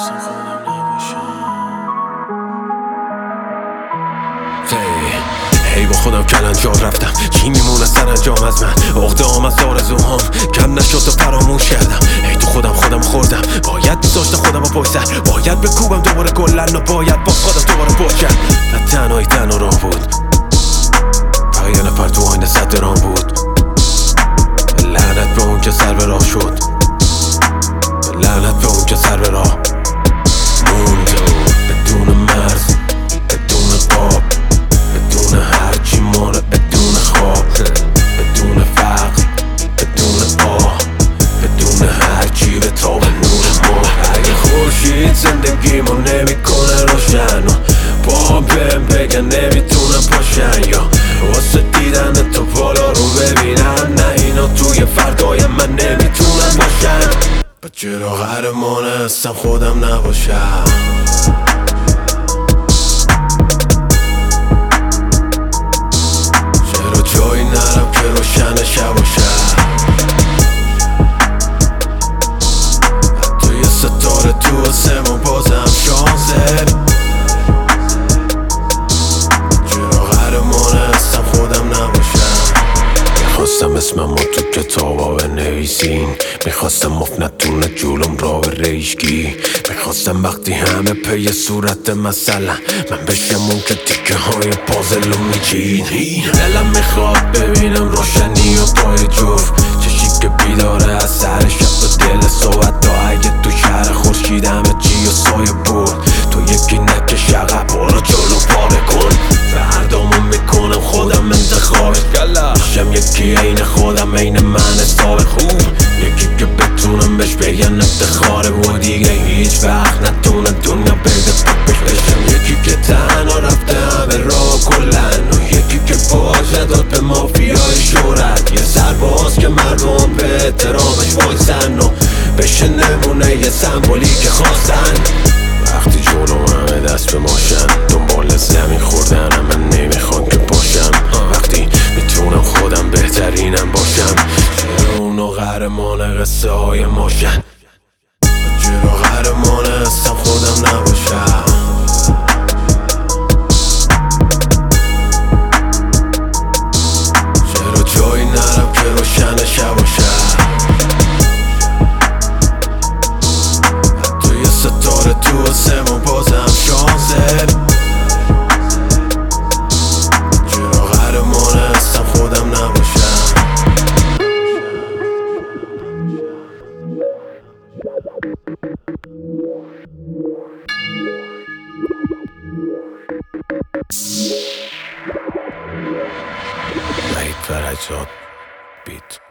هی با خودم کلنجار رفتم، چی میمونه سرانجام از من؟ عقده‌ام از آرزوهام کم نشد و فراموش کردم. هی تو خودم خوردم، باید میذاشتم خودم رو پشت سر، باید بکوبم دوباره گلن و باید با خودم دوباره پشت کرد. و تنهایی تنها راه بود، فقط یه نفر تو آینه صد رام بود. لعنت به اون که سر به راه شد، لعنت به اون که سر به راه موند. بدون مرز، بدون قاب، بدون هرچی ماره، بدون خواب، بدون فقر، بدون آه، بدون هرچی به تاب نور ماه. اگه خورشید زندگیمو نمیکنه روشن و با بهم بگن نمیتونم پاشن، یا واسه دیدن تو بالا رو ببینن، نه اینا توی فردای من نمیتونن باشن. چرا قهرمان هستم خودم نباشم؟ چرا جایی نرم که روشن شب باشم؟ حتی یه ستاره تو آسمون بازم شانسه. چرا قهرمان هستم خودم نباشم؟ میخواستم اسمم رو تو کتابا بنویسین، میخواستم مفت نتونه جلوم را به ریشگی، میخواستم وقتی همه پی صورت مثلا من بشم اون که تیکه های پازل رو میچین. دلم میخواد ببینم روشنی و پای جفت، چشی که بیداره از سر شب و دل صحبت تا اگه تو شهر خورشید همه چی و سایه برد، تو یکی نکش عقب برو جلو پاره کن. فردامو میکنم خودم انتخابش، میشم یکی عین خودم عین من حساب خوب، یکی که بتونم بهش بگن افتخاره و دیگه هیچ وقت نتونه دنیا بگه پاکش بشم. یکی که تنها رفته همه راه کلن و یکی که باشه داد به مافیای شهرت، یه سرباز که مردم به احترامش وایسن و بشه نمونه یه سمبولی که خواستن. وقتی جلو همه دست به ماشن دنبال زمین خوردن من نمیخوان که باشم، وقتی میتونم خودم بهترینم باشم. چرا اونو قهرمان قصه های ماشن؟ چرا قهرمان هستم خودم نباشم؟ چرا جایی نرم که روشن شب باشم؟ حتی یه ستاره تو آسمون بازم شانسه. چرا قهرمان هستم خودم نباشم؟ وحید فرجاد بیت.